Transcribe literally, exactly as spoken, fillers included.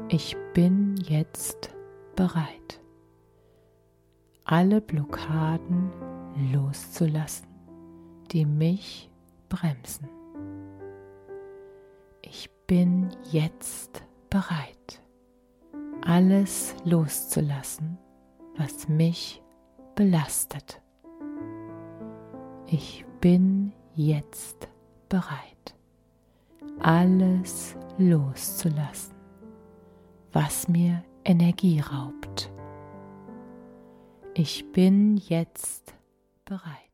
Ich bin jetzt bereit, alle Blockaden loszulassen, die mich bremsen. Ich bin jetzt bereit, alles loszulassen, was mich belastet. Ich bin jetzt bereit, alles loszulassen, was mir Energie raubt. Ich bin jetzt bereit.